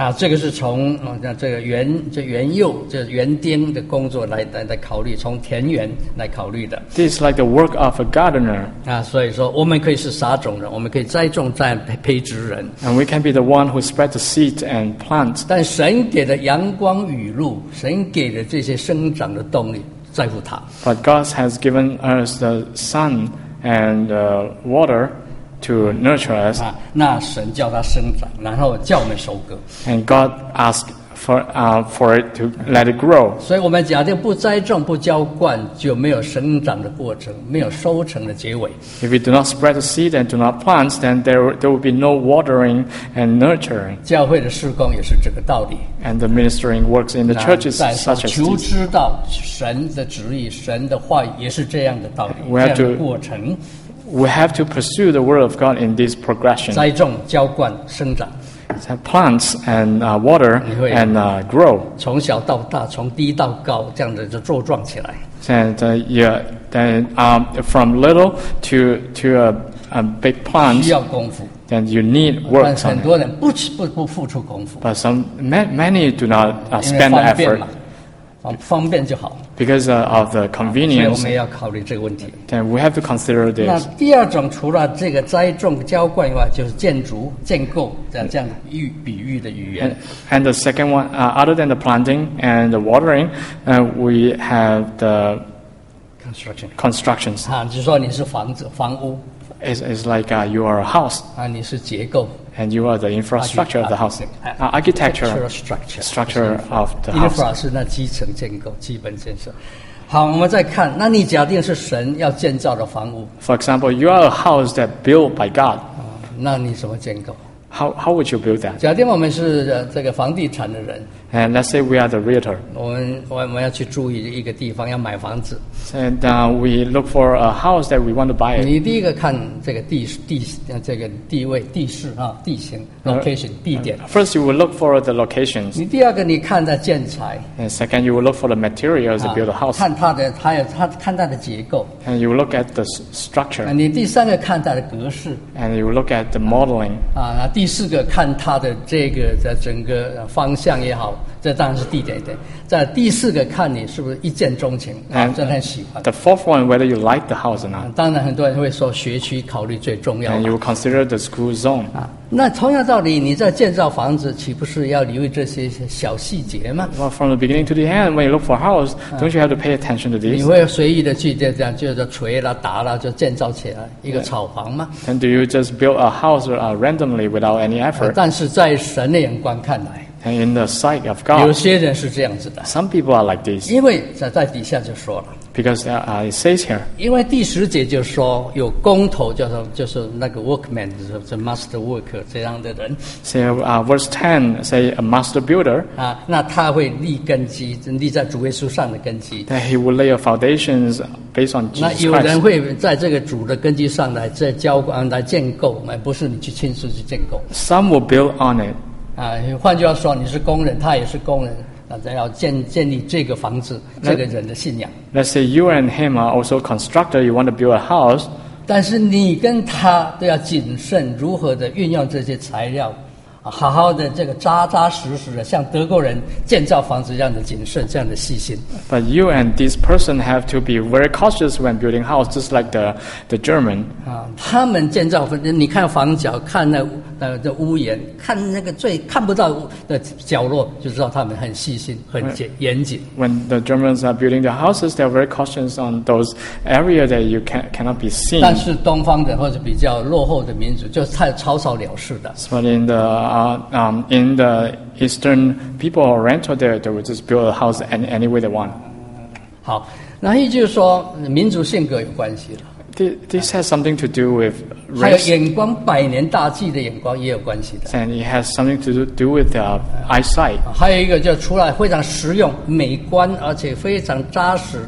啊，这个是从呃这个园这园囿这园丁的工作来来来考虑，从田园来考虑的。 This is like the work of a gardener. 啊，所以说我们可以是撒种人，我们可以栽种在培培植人。 And we can be the one who spread the seed and plant. 但神给的阳光雨露，神给的这些生长的动力，在乎他。 But God has given us the sun and uh, water to nurture us. 啊，那神叫它生长，然后叫我们收割。 And God asked for uh, for it to let it grow. 所以我们假定不栽种、不浇灌，就没有生长的过程，没有收成的结尾。 If we do not spread the seed and do not plant, then there there will be no watering and nurturing. 教会的事工也是这个道理。 And the ministering works in the 那 churches 在 such as 求 this. 知道神的旨意、神的话语，也是这样的道理， We 这 have 样的 to- 过程。 We have to pursue the word of God in this progression. 栽种、浇灌、生长， Plants and uh, water 你会- and uh, grow. 从小到大，从低到高，这样的就茁壮起来。 And uh, yeah, then um, from little to to a, a big 需 plant, 要功夫， then you need 但 work 是很 on it. 多人不不不付出功夫， But some ma- many do not uh, 因为 spend the 方便 effort 嘛，方方便就好。 because uh, of the 所以我 convenience. 们要考虑这个问题。 Then we have to consider 那 this. 第二种，除了这个栽种、浇灌以外，就是建筑、建构这样这样的喻比喻的语言 And,。and the second one, uh, other than the planting and the watering, uh, we have the construction constructions. 啊，就是说你是房子、房屋 It's, it's like uh, you are a house 啊，你是结构 and you are the infrastructure of the house. Uh, architecture, structure structure of the house. infra 是那基层建构、基本建设。好，我们再看，那你假定是神要建造的房屋 For example, you are a house that built by God. 啊，那你怎么建构？ How, how would you build that? 假定我们是呃这个房地产的人， And let's say we are the realtor. 我们我们要去住一一个地方，要买房子。 And uh, we look for a house that we want to buy. It. 你第一个看这个地地呃这个地位、地势啊、地形 location 地点。 First, you will look for the locations. 你第二个你看它建材 And second, you will look for the materials to 啊 build a house. 看它的还有它看它的结构。 And you will look at the s- 啊， structure. 你第三个看它的格式 And you will look at the modeling. 啊，那第四个看它的这个在整个呃方向也好，这当然是地点对。在第四个看你是不是一见钟情啊， And 真的很喜欢。 the fourth one, whether you like the house or 啊 not. 当然很多人会说学区考虑最重要 And 嘛 you will consider the school zone. 啊。那同样道理，你在建造房子，岂不是要留意这些小细节吗？ Well, from the beginning to the end, when you look for a house, don't you have to pay attention to 你 this? 会随意的去这样就是锤啦、打啦，就建造起来一个草房吗？ And do you just build a house uh, randomly without any 呃 effort? 但是在神的眼光看来， And in the sight of 有 God, 些人是这样子的， some people are like this. 因为在在底下就说了。 Because uh, uh, it says here, 因为第十节就说有工头，叫做就是那个 workman，就是 master worker 这样的人 say, uh, verse ten, say a master builder, 啊，那他会立根基，立在主耶稣上的根基。 that he will lay a foundations based on 那 Jesus 有人 Christ. 会在这个主的根基上来在浇灌、来建构，而不是你去亲自去建构 Some will build on it. 啊。换句话说，你是工人，他也是工人，那咱要建建立这个房子，这个人的信仰。 Let's say you and him are also constructor, you want to build a house, 但是你跟他都要谨慎，如何的运用这些材料，啊，好好的这个扎扎实实的，像德国人建造房子这样的谨慎，这样的细心。 but you and this person have to be very cautious when building house, just like the, the German. 啊，他们建造房，你看房角，看那呃这屋檐，看那个最看不到的角落，就知道他们很细心、很严严谨。 When the Germans are building the houses, they are very cautious on those areas that you can, cannot be seen. 但是东方的或者比较落后的民族，就太草草了事的。 But in the uh, um, in the Eastern people or Oriental, they, they would just build a house any, any way they want. 好，那也就是说，民族性格有关系了。 This, this has something to do with 还有 race, 眼光，百年大计的眼光也有关系的。 and it has something to do, do with uh, eyesight. 还有一个就除了非常实用、美观，而且非常扎实的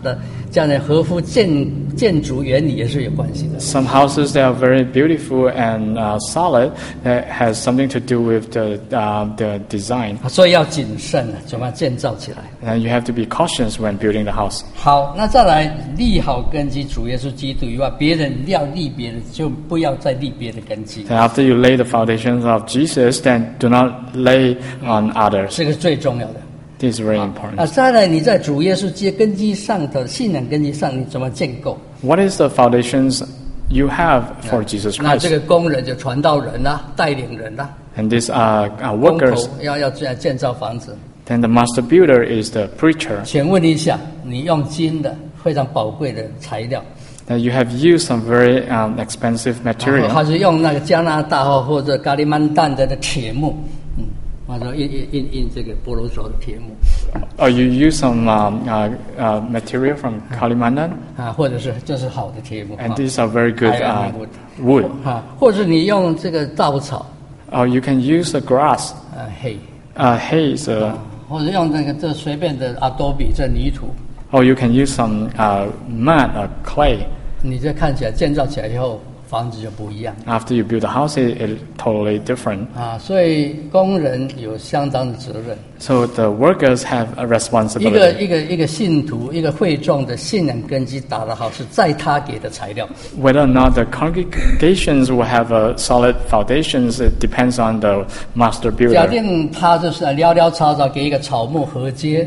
这样的合乎建建筑原理也是有关系的。 Some houses that are very beautiful and uh, solid that has something to do with the uh, the design. 所以要谨慎啊，怎么样建造起来？ And you have to be cautious when building the house. 好，那再来立好根基，主耶稣基督以外，别人要立别人，就不要再立别的根基。 And after you lay the foundations of Jesus, then do not lay on others. 这个是最重要的。 This is very 啊， important. 再来你在主耶稣基督根基上的信仰根基上，你怎么建构？ What is the foundations you have for Jesus 那这 Christ? 个工人就传道人啦、带领人啦、 And these are uh, 工头 workers. 要要建建造房子。 Then the master builder is the preacher. 请问一下，你用金的非常宝贵的材料， That you have used some very um, expensive 然后 material. 还是用那个加拿大或或者咖喱曼丹的铁木，嗯，或者印印印印这个波罗索的铁木 Or you use some um, uh, uh, material from Kalimantan. 啊，或者是这是好的铁木 And 啊 these are very good uh, Iron wood. 啊，或者你用这个稻草 Or you can use the grass. 啊黑， Uh, hay is uh, 或者用那个这随便的 adobe 这泥土， or you can use some uh, mud or clay. 你这看起来建造起来以后，房子就不一样 After you build the house, it, it's totally different. 啊，所以工人有相当的责任。 So the workers have a 一个 responsibility. 一个一个信徒，一个会众的信仰根基打得好，是在他给的材料。 Whether or not the congregations will have a solid foundations, it depends on the master 假 builder. 定他就是潦潦草草给一个草木合接，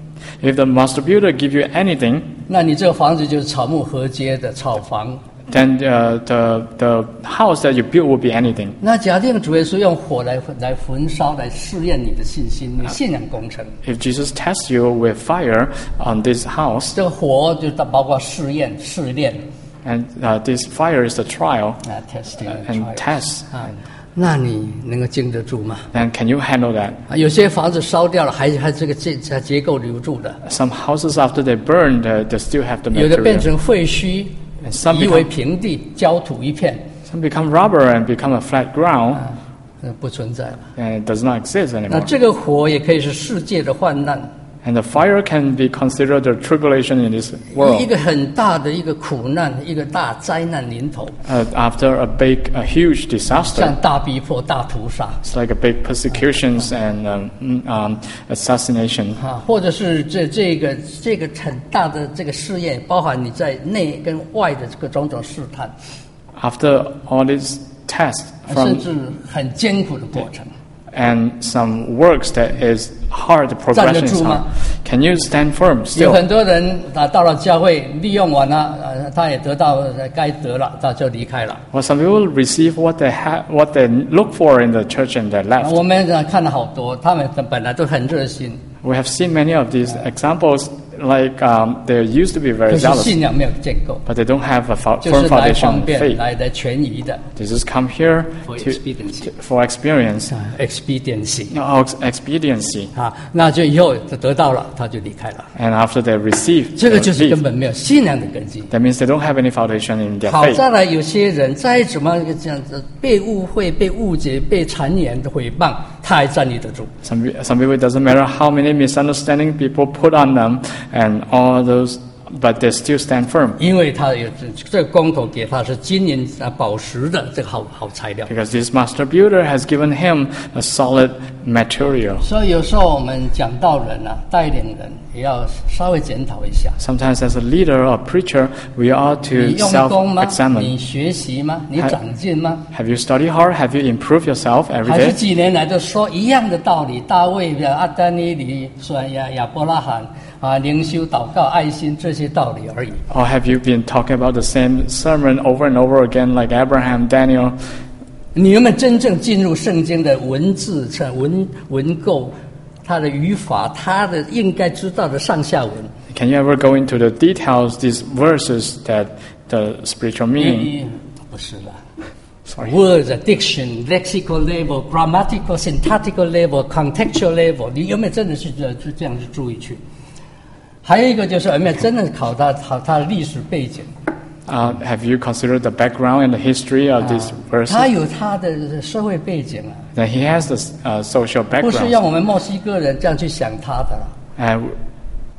If the master builder give you anything, 那你这个房子就是草木合接的草房。 then uh, the the house that you build will be anything. 那假定主耶稣用火来来焚烧，来试验你的信心，你信仰工程。 If Jesus tests you with fire on this house, 这个火就包括试验、试炼 and uh, this fire is the trial 啊 ，testing and trial test, 啊，那你能够经得住吗？ then can you handle that? 啊，有些房子烧掉了，还还这个结还结构留住的， Some houses after they burn, uh, they still have the 有的变 material. 成废墟， And some 夷为 become, 平地，焦土一片， some become rubber and become a flat ground, 啊，呃不存在了。 and it does not exist 那 anymore. 这个火也可以是世界的患难， And the fire can be considered the tribulation in this 一 world. 个很大的一个苦难，一个大灾难临头， Uh, after a big, a huge 像 disaster, 大逼迫、大屠杀 it's like a big persecutions and um, mm, um, assassination. 啊，或者是这这个这个很大的这个试验，包含你在内跟外的这个种种试探， After all these tests 甚 from 至很艰苦的过程。 and some works that is hard, the 站得 progression is 住吗？ hard. Can you stand firm 有 still? 很多人啊，到了教会利用完了，呃，他也得到呃该得了，他就离开了。 Well, some people receive what they have, what they look for in the church, and they left. 我们呃看了好多，他们本来都很热心， We have seen many of these examples. Like um, they used to be 可 very 是 zealous, 信仰没有建构， but they don't have a fo- 就 firm 是来 foundation 方 of 便 faith. 来来权宜的 They just come here for to, expediency for experience, 啊 expediency no, expediency, 啊，那就以后就得到了，他就离开了。 and after they receive, 这个 they 就是根 leave. 本没有信仰的根基。 That means they don't have any foundation in their 好， faith. 再来有些人再怎么这样子被误会、被误解、被谗言的诽谤，他还站立得住。 Some pe- some people, it doesn't matter how many misunderstanding people put on them, and all those, but they still stand firm 因为他有这这个工头给他是金银啊宝石的这个好好材料。 because this master builder has given him a solid material. 所以有时候我们讲道人啊，带领人也要稍微检讨一下。 Sometimes, as a leader or preacher, we ought 你 to 用功吗？ self-examine. 你学习吗？你长进吗？ Have you studied hard? Have you improved yourself every 还是 day? 几年来都说一样的道理？大卫的阿丹尼里、说亚亚伯拉罕啊，灵修、祷告、爱心这些道理而已。 Or have you been talking about the same sermon over and over again, like Abraham, Daniel? 你有没有真正进入圣经的文字、文文构，它的语法，它的应该知道的上下文？ Can you ever go into the details, these verses that the spiritual meaning? 不是啦。 Sorry. Words, diction, lexical level, grammatical, syntactical level, contextual level， 你有没有真的是这就这样去注意去？还有一个就是有没有真的考他考他的历史背景？ Uh, have you considered the background and the history of these 他 verses? 有他的社会背景啊， That he has the uh, social 不是 background. 让我们墨西哥人这样去想他的啦。 And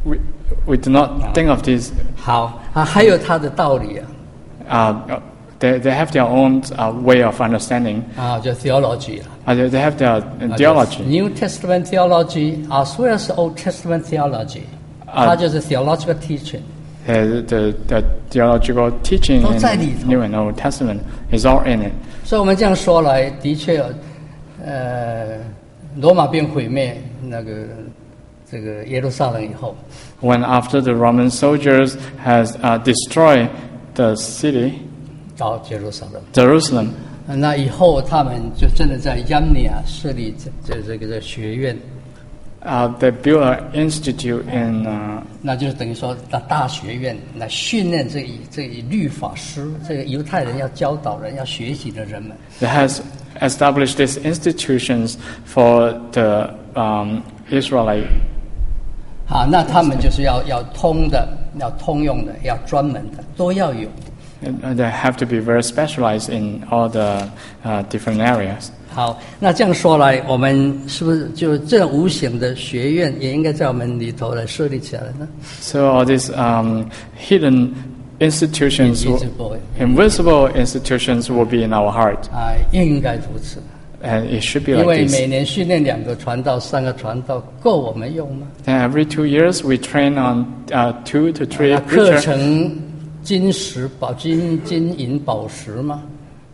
we we do not think of this. 好啊，还有它的道理啊。 Uh, they they have their own uh, way of understanding. 啊，叫 theology 啊。 Uh, they, they have their uh, theology. New Testament theology as well as Old Testament theology， 它就是 theological teaching。 The, the, the theological teaching 都在里头。 in New and Old Testament is all in it. 所以我们这样说来，的确，呃，罗马兵毁灭那个这个耶路撒冷以后， When after the Roman soldiers has uh, destroyed the city, 到耶路撒冷， Jerusalem, 那以后他们就真的在亚米亚设立这这这个这学院， uh, they built an institute in. Uh, 那就是等于说大大学院来训练这一这一律法师，这个犹太人要教导人要学习的人们。 that has established these institutions for the um, Israelite. 好，那他们就是要要通的，要通用的，要专门的，都要有。 And they have to be very specialized in all the uh, different areas. 好，那这样说来，我们是不是就这种无形的学院也应该在我们里头来设立起来呢？ So all these um, hidden institutions, will, Invisible. invisible institutions, will be in our heart, 啊，应该如此， and it should be 因 like 为 this. 每年训练两个传道、三个传道，够我们用吗？ Then every two years, we train on uh, two to three 那课 preachers. 程金石宝金金银宝石吗？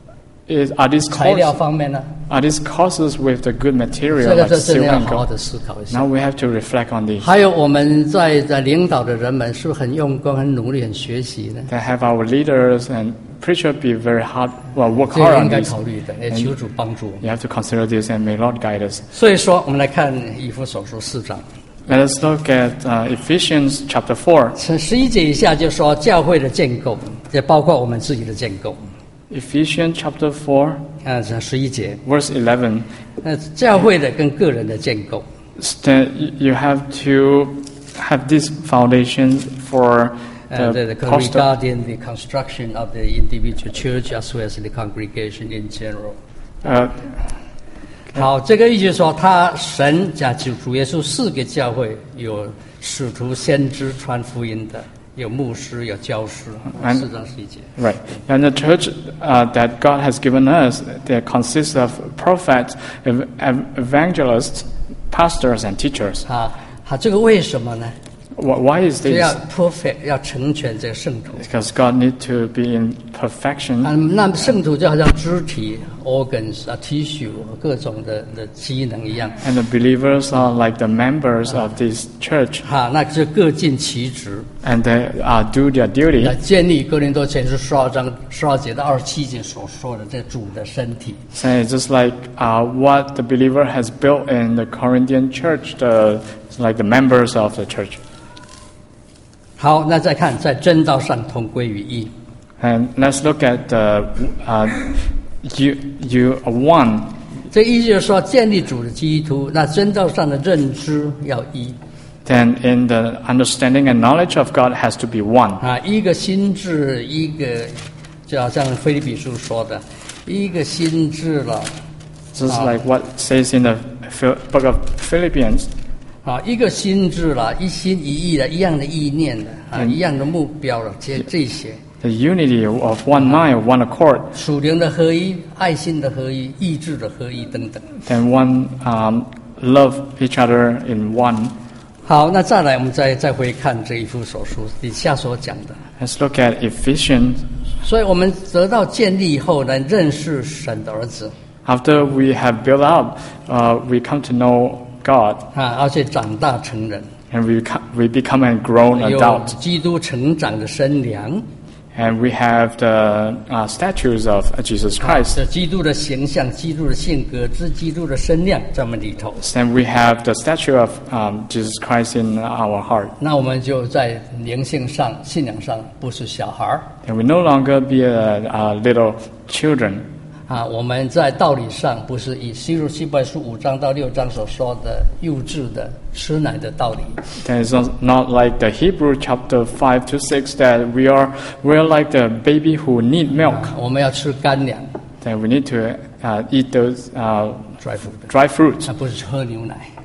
Is, are these 材料 courses, 方面呢？ are these courses with the good 这 material 个 like 这真的 silver 要 and 好好 gold? 的思考一下 Now。we have to reflect on these. 还有我们在在领导的人们是不是很用功、很努力、很学习呢？ That have our leaders and preacher be very hard, well, work 这 hard 个 on 应该 this. 考虑的，也求主帮助我们。 You have to consider this, and may Lord guide us. 所以说，我们来看以弗所书四章， Let us look at uh, Ephesians chapter four. 从十一节以下就说教会的建构，也包括我们自己的建构。 Ephesians chapter four, 啊，这十一节， verse eleven. 那教会的跟个人的建构。 St- you have to have this foundation for And the the, the pastor. regarding the construction of the individual church as well as the congregation in general. Uh, 好，这个意思就是说，他神讲主主耶稣赐给教会有使徒、先知传福音的，有牧师，有教师。 And- 四章十一节。 right. And the church uh, that God has given us, that consists of prophets, ev- ev- evangelists, pastors, and teachers. 啊，好，这个为什么呢？ Wh- Why is 就要 this? perfect，要成全这个圣徒。 Because God need to be in perfection. 啊，那圣徒就好像肢体 organs 啊 tissue 各种的的机能一样， And the believers are like the members of this church, 哈、那就各尽其职， and they uh, do their 来 duty. 建立哥林多前书十二章十二节到二十七节所说的这主的身体。 So it's just like uh, what the believer has built in the Corinthian church, the like the members of the church. 好，那再看在真道上同归于一。 And let's look at the uh, you you are one. 这意思就是说，建立主的基督，那真道上的认知要一 Then in the understanding and knowledge of God has to be one. 啊，一个心智，一个就好像腓立比书说的，一个心智了 Just Ah. like what says in the Phil- book of Philippians. 啊，一个心智了，一心一意的，一样的意念的啊， 嗯一样的目标了，这这些 The unity of one mind, one accord, 属灵的合一、爱心的合一、意志的合一等等。 then one um, love each other in one. 好，那再来，我们再再回看这一幅所书底下所讲的。 Let's look at Ephesians. 所以我们得到建立以后呢，认识神的儿子 After we have built up, uh, we come to know God, 啊，而且长大成人， and we co- we become a grown 有 adult, 基督成长的身量， and we have the uh, statues of Jesus Christ. 这基督的形象、基督的性格之基督的身量在我们里头。 Then we have the statue of um, Jesus Christ in our heart. 那我们就在灵性上、信仰上不是小孩儿 And we no longer be a, a little children. 啊，我们在道理上不是以希伯希伯来书五章到六章所说的幼稚的吃奶的道理。 Then it's not, not like the Hebrew chapter five to six that we are we are like the baby who need milk. 我们要吃干粮 Then we need to uh, eat those uh, dry food， dry fruits 而不是喝牛奶。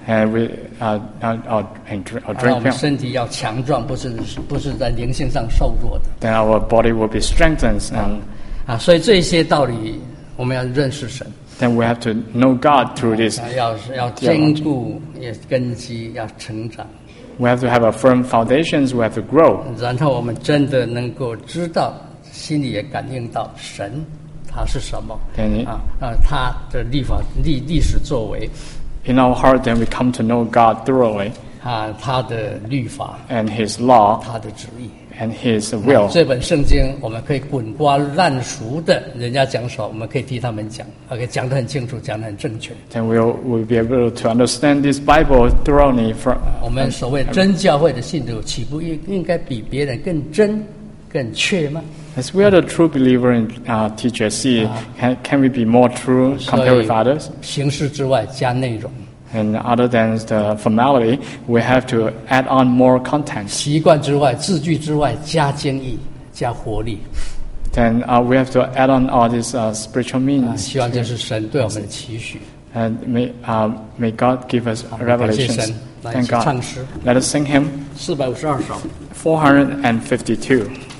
and we uh, uh, or, and dr- or 让我 drink 们 milk, 身体要强壮，不是不是在灵性上瘦弱的 then our body will be strengthened, and 啊。所以这些道理我们要认识神， then we have to know God through this. 啊要要坚固，也根基要成长， We have to have a firm foundations. We have to grow. 然后我们真的能够知道，心里也感应到神他是什么 Then 啊啊，他的立法历历史作为 in our heart, then we come to know God thoroughly 啊，他的律法， and His law 他的旨意。 and His will. 这本圣经我们可以滚瓜烂熟的，人家讲什么，我们可以替他们讲，OK， 讲得很清楚，讲得很正确。 Then we'll we'll be able to understand this Bible thoroughly. For 我们所谓真教会的信徒，岂不应应该比别人更真、更确吗？ as we are the true believer in uh, T J C, can can we be more true 所 compared 以 with others? 形式之外加内容， And other than the formality, we have to add on more content. 习惯之外、字句之外加坚毅、加活力。 Then uh, we have to add on all these uh, spiritual 啊， means. 希望这是神对我们的期许。 And may uh, may God give us 好，感谢 revelations. 神，来一 Thank 起唱 God. 诗 Let us sing hymn 四百五十二首。 four hundred fifty-two.